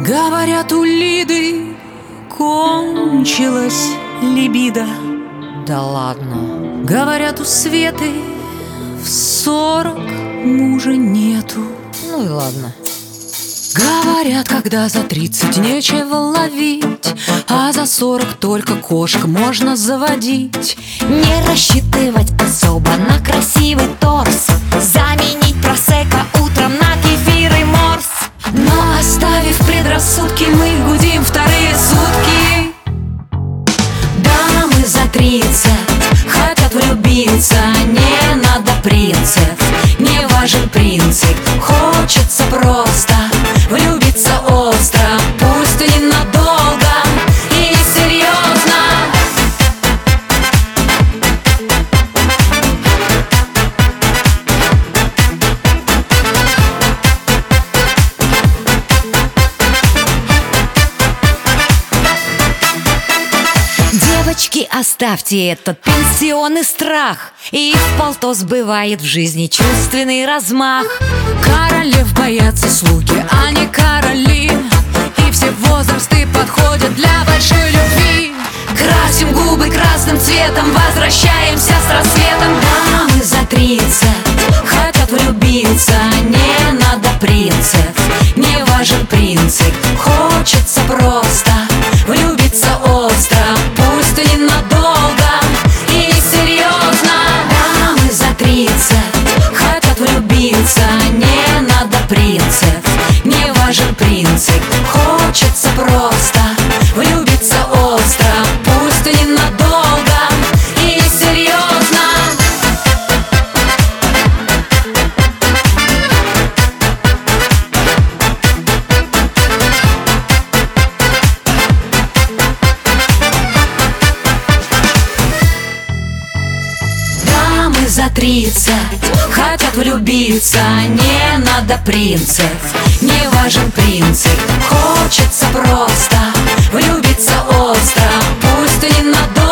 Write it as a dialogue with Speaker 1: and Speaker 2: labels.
Speaker 1: Говорят, у Лиды кончилась либидо. Да ладно. Говорят, у Светы в 40 мужа нету. Ну и ладно. Говорят, когда за 30 нечего ловить, а за 40 только кошек можно заводить.
Speaker 2: Не рассчитывать особо на красивый торс, заменить просекко утром на кефир и морс.
Speaker 1: Но оставив предрассудки, мы гудим вторые сутки.
Speaker 2: Дамы за 30
Speaker 1: хотят влюбиться, не надо принцев,
Speaker 2: не важен принцип,
Speaker 1: хочется просто влюбиться остро, пусть и ненадолго, и несерьезно.
Speaker 2: Девочки, оставьте этот пенсионный страх, и вполто сбывает в жизни чувственный размах.
Speaker 1: Королев боятся слуги, а не короли, и все возрасты подходят для большой любви. Красим губы красным цветом, возвращаемся с рассветом.
Speaker 2: Дамы за 30
Speaker 1: хотят влюбиться, не надо принцев,
Speaker 2: не важен принцип,
Speaker 1: хочется просто влюбиться остро, пусть и ненадолго, и несерьезно.
Speaker 2: Дамы за 30
Speaker 1: хотят влюбиться, не надо принцев,
Speaker 2: не важен принцип,
Speaker 1: хочется просто влюбиться остро, пусть и ненадолго, и несерьезно.
Speaker 2: Дамы за 30
Speaker 1: хотят влюбиться,
Speaker 2: не надо принцев, не важен принцип,
Speaker 1: хочется просто влюбиться остро, пусть и ненадолго.